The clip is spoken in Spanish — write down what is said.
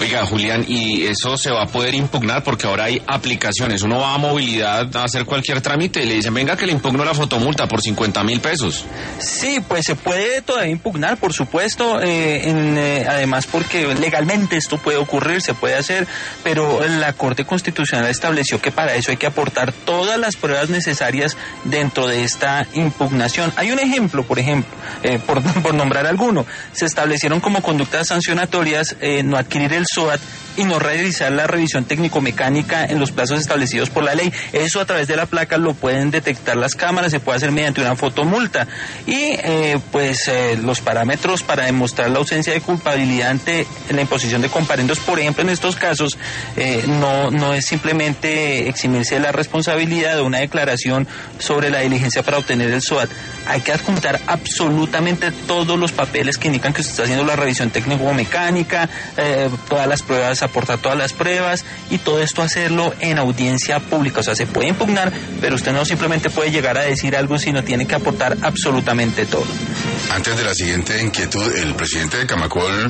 Oiga, Julián, ¿y eso se va a poder impugnar? Porque ahora hay aplicaciones. Uno va a movilidad a hacer cualquier trámite y le dicen, venga que le impugno la fotomulta por 50.000 pesos. Sí, pues se puede todavía impugnar, por supuesto, además porque legalmente esto puede ocurrir, se puede hacer, pero la Corte Constitucional estableció que para eso hay que aportar todas las pruebas necesarias dentro de esta impugnación. Hay un ejemplo, por nombrar alguno, se establecieron como conductas sancionatorias no adquirir el SOAT y no realizar la revisión técnico-mecánica en los plazos establecidos por la ley. Eso a través de la placa lo pueden detectar las cámaras, se puede hacer mediante una fotomulta. Y los parámetros para demostrar la ausencia de culpabilidad ante la imposición de comparendos, por ejemplo, en estos casos, no es simplemente eximirse de la responsabilidad de una declaración sobre la diligencia para obtener el SOAT. Hay que adjuntar absolutamente todos los papeles que indican que usted está haciendo la revisión técnico-mecánica, todas las pruebas, aportar todas las pruebas y todo esto hacerlo en audiencia pública. O sea, se puede impugnar, pero usted no simplemente puede llegar a decir algo, sino tiene que aportar absolutamente todo. Antes de la siguiente inquietud, el presidente de Camacol